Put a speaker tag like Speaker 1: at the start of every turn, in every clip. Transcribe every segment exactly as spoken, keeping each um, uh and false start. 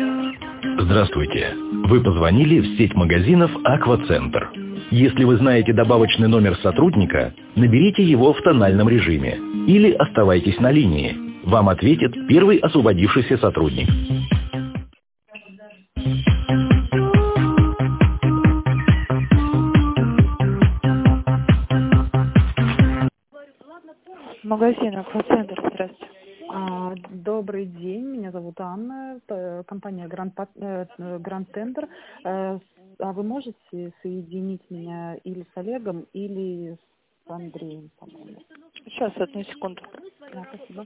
Speaker 1: Здравствуйте. Вы позвонили в сеть магазинов «Аквацентр». Если вы знаете добавочный номер сотрудника, наберите его в тональном режиме. Или оставайтесь на линии. Вам ответит первый освободившийся сотрудник.
Speaker 2: Магазин «Аквацентр», здравствуйте.
Speaker 3: А, Добрый день, меня зовут Анна, т- компания Grand, Pat- э, Grand Tender. Э, А вы можете соединить меня или с Олегом, или с Андреем, по-моему?
Speaker 2: Сейчас, одну секунду.
Speaker 3: Да, спасибо.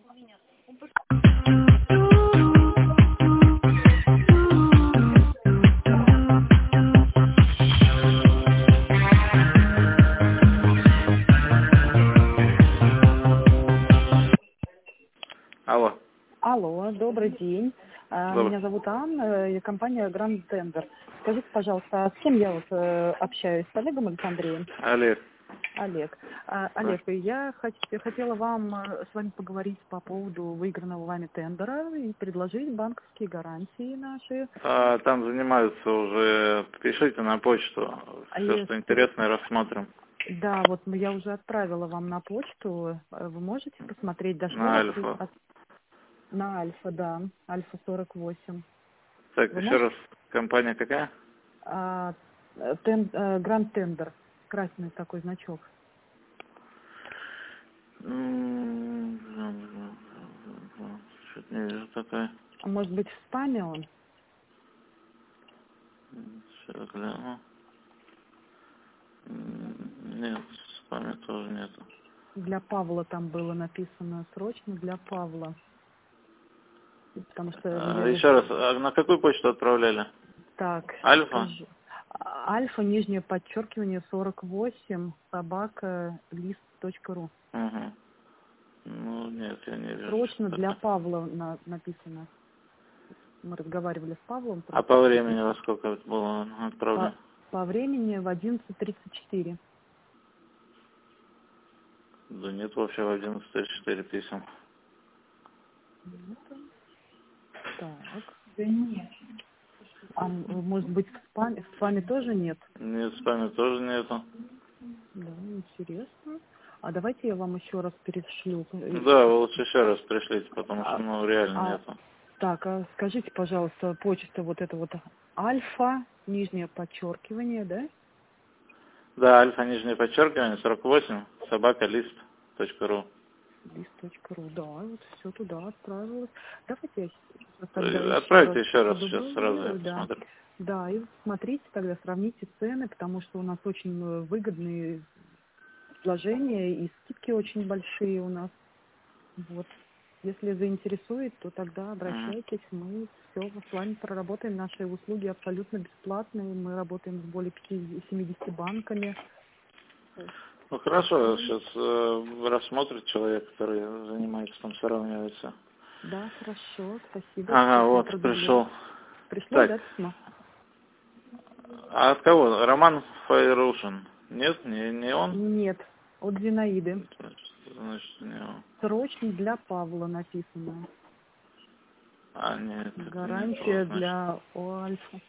Speaker 4: Алло.
Speaker 3: Алло, добрый день. А,
Speaker 4: Добрый.
Speaker 3: Меня зовут Анна, и компания Grand Tender. Скажите, пожалуйста, а с кем я вот э, общаюсь, с Олегом или с Андреем?
Speaker 4: Олег.
Speaker 3: Олег. А, Олег, я хот- хотела вам э, с вами поговорить по поводу выигранного вами тендера и предложить банковские гарантии наши.
Speaker 4: А, там занимаются уже. Пишите на почту.
Speaker 3: А
Speaker 4: Все,
Speaker 3: если-
Speaker 4: что интересное, рассмотрим.
Speaker 3: Да, вот ну, я уже отправила вам на почту. Э, Вы можете посмотреть? Дошло
Speaker 4: На
Speaker 3: ли
Speaker 4: Альфа.
Speaker 3: от- На Альфа, да. Альфа сорок восемь.
Speaker 4: Так,
Speaker 3: Вы
Speaker 4: еще
Speaker 3: можете?
Speaker 4: раз. Компания какая?
Speaker 3: А, э, тен- э, Гранд Тендер. Красный такой значок.
Speaker 4: Что-то не вижу такая.
Speaker 3: А может быть в спаме он?
Speaker 4: Сейчас гляну. М, Нет, в спаме тоже нету.
Speaker 3: Для Павла там было написано срочно для Павла. Потому что
Speaker 4: А,
Speaker 3: я-
Speaker 4: еще раз, а на какую почту отправляли?
Speaker 3: Так,
Speaker 4: Альфа?
Speaker 3: скажи. А- Альфа, нижнее подчеркивание, сорок восемь, собака, лист точка ру.
Speaker 4: Угу. Ну, нет, я не вижу.
Speaker 3: Срочно
Speaker 4: что
Speaker 3: для
Speaker 4: такое.
Speaker 3: Павла на- написано. Мы разговаривали с Павлом.
Speaker 4: А по времени во сколько это было отправлено?
Speaker 3: По, по времени в одиннадцать тридцать четыре.
Speaker 4: Да нет, вообще в одиннадцать тридцать четыре писем.
Speaker 3: Так. Да нет. А м, может быть в спаме, в спаме тоже нет?
Speaker 4: Нет, в спаме тоже нету.
Speaker 3: Да, интересно. А давайте я вам еще раз перешлю.
Speaker 4: Да, вы лучше еще раз пришлите, потому что,
Speaker 3: А,
Speaker 4: ну, реально
Speaker 3: а,
Speaker 4: нету.
Speaker 3: Так, а скажите, пожалуйста, почта вот это вот альфа, нижнее подчеркивание, да?
Speaker 4: Да, альфа, нижнее подчеркивание, сорок восемь, собака, лист, точка ру.
Speaker 3: Лист.ру, да, вот все туда отправилось. Давайте я сейчас тогда еще
Speaker 4: Отправьте
Speaker 3: раз
Speaker 4: еще раз, сейчас
Speaker 3: подублирую,
Speaker 4: сразу я
Speaker 3: да.
Speaker 4: посмотрю.
Speaker 3: Да, и смотрите тогда, сравните цены, потому что у нас очень э, выгодные предложения и скидки очень большие у нас. Вот. Если заинтересует, то тогда обращайтесь, мы все с вами проработаем. Наши услуги абсолютно бесплатные, мы работаем с более пятидесяти банками.
Speaker 4: Ну хорошо, сейчас э, рассмотрит человек, который занимается там, сравнивается.
Speaker 3: Да, хорошо, спасибо.
Speaker 4: Ага,
Speaker 3: Сейчас я
Speaker 4: вот,
Speaker 3: продублирую.
Speaker 4: пришел.
Speaker 3: Пришло,
Speaker 4: Так,
Speaker 3: да, письмо?
Speaker 4: а от кого? Роман Файрушин? Нет, не, не он?
Speaker 3: Нет, от Зинаиды.
Speaker 4: Значит, не он.
Speaker 3: Срочно для Павла написано.
Speaker 4: А, нет, это не
Speaker 3: Гарантия
Speaker 4: то, значит.
Speaker 3: для Альфа.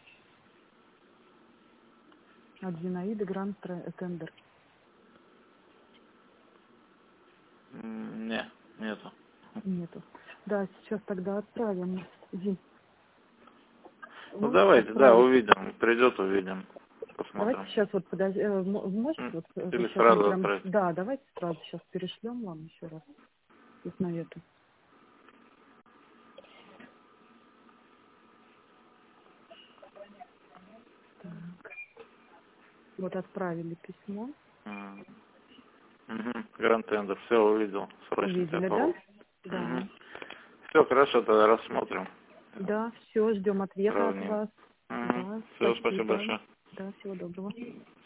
Speaker 3: От Зинаиды Гранд Тендер.
Speaker 4: М, Не, нету.
Speaker 3: Нету. Да, сейчас тогда отправим. Зин.
Speaker 4: Ну
Speaker 3: Можете
Speaker 4: давайте, да,
Speaker 3: отправить?
Speaker 4: увидим. Придет, увидим. Посмотрим.
Speaker 3: Давайте сейчас вот подожди, э, м- можете
Speaker 4: М,
Speaker 3: вот э,
Speaker 4: Или
Speaker 3: сейчас
Speaker 4: сразу
Speaker 3: мы прям,
Speaker 4: отправить.
Speaker 3: да, давайте сразу сейчас перешлем вам еще раз вот на эту. Так. Вот отправили письмо.
Speaker 4: Угу. Гранд Тендер, все увидел. Срочно
Speaker 3: Увидели,
Speaker 4: тебя
Speaker 3: да?
Speaker 4: Павел.
Speaker 3: Да.
Speaker 4: Угу. Все, хорошо, тогда рассмотрим.
Speaker 3: Да, все, ждем ответа от
Speaker 4: Сравним.
Speaker 3: вас.
Speaker 4: Угу.
Speaker 3: Да,
Speaker 4: Все,
Speaker 3: спасибо.
Speaker 4: спасибо большое.
Speaker 3: Да, всего доброго.